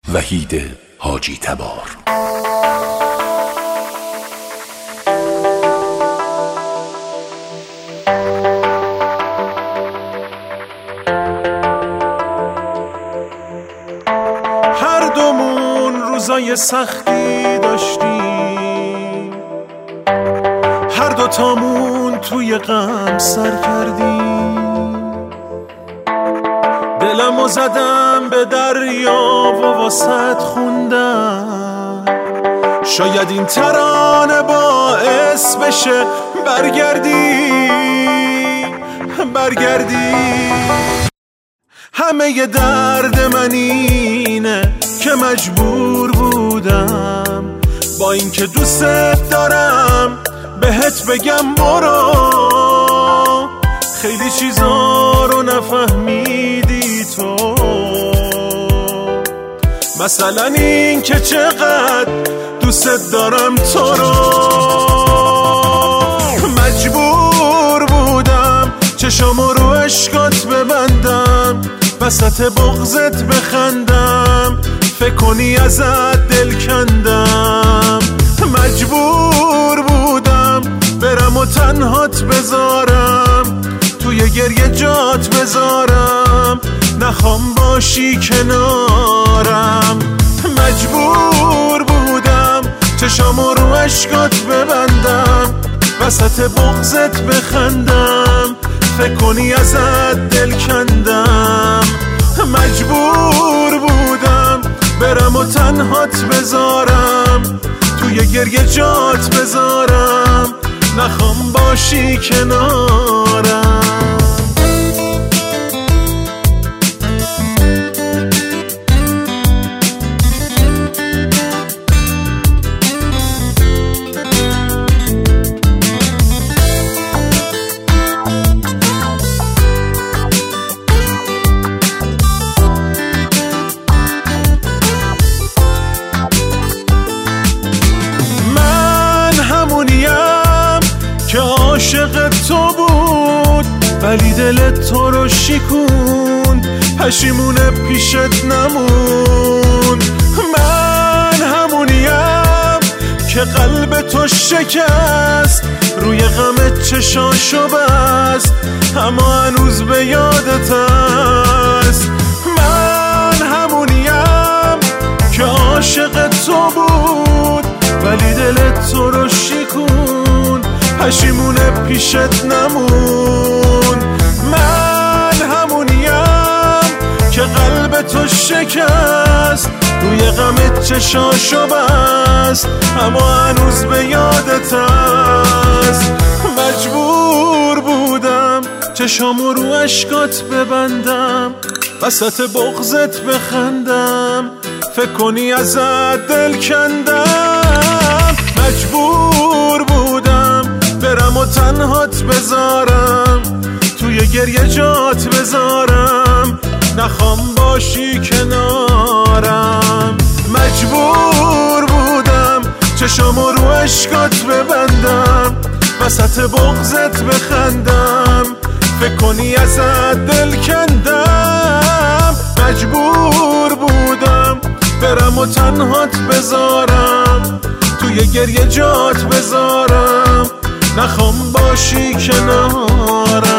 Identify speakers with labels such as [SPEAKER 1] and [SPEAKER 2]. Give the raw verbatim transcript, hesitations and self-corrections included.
[SPEAKER 1] وحید حاجی تبار.
[SPEAKER 2] هر دومون روزای سختی داشتیم، هر دوتامون توی غم سر کردیم. دلمو زدم به دریا و واسط خوندم، شاید این ترانه باعث بشه برگردی برگردی. همه ی درد من اینه که مجبور بودم با اینکه دوست دارم بهت بگم برو. خیلی چیزا رو نفهمیدی تو، مثلا این که چقدر دوست دارم تو رو. مجبور بودم چشامو رو عشقات ببندم، وسط بغضت بخندم، فکر کنی ازت دل کندم. مجبور بودم برم و تنهات بذارم، توی گریه جات بذارم، نخوام باشی کنارم. مجبور بودم چشامو رو عشقات ببندم، وسط بغضت بخندم، فکر کنی ازت دل کندم. مجبور بودم برم و تنهات بذارم، توی گریه جات بذارم، نخوام باشی کنارم. که عاشق تو بود ولی دلت تو رو شکوند، پشیمونه پیشت نموند. من همونیم که قلب تو شکست، روی غمت چشاشو بست، اما هنوز به یادت هست. من همونیم که عاشق تو بود ولی دلت تو رو شکوند، پشیمونه پیشت نمون. من همونیم که قلب تو شکست، روی غمت چشاشو بست، اما هنوز به یادت هست. مجبور بودم چشامو رو عشقات ببندم، وسط بغضت بخندم، فکر کنی ازت دل کندم. مجبور بودم برم و تنهات بذارم، توی گریه جات بذارم، نخوام باشی کنارم. مجبور بودم چشامو رو عشقات ببندم، وسط بغضت بخندم، فکر کنی ازت دل کندم. مجبور بودم برم و تنهات بذارم، توی گریه جات بذارم، نخوام باشی کنارم.